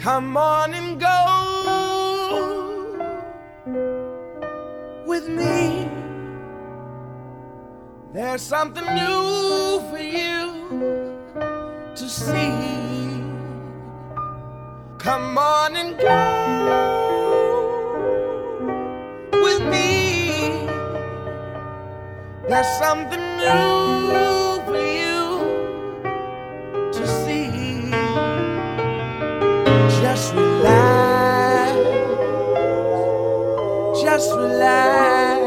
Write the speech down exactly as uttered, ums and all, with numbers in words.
Come on and go with me. There's something new for you to see. Come on and go with me. There's something new for you to see. Just relax, just relax.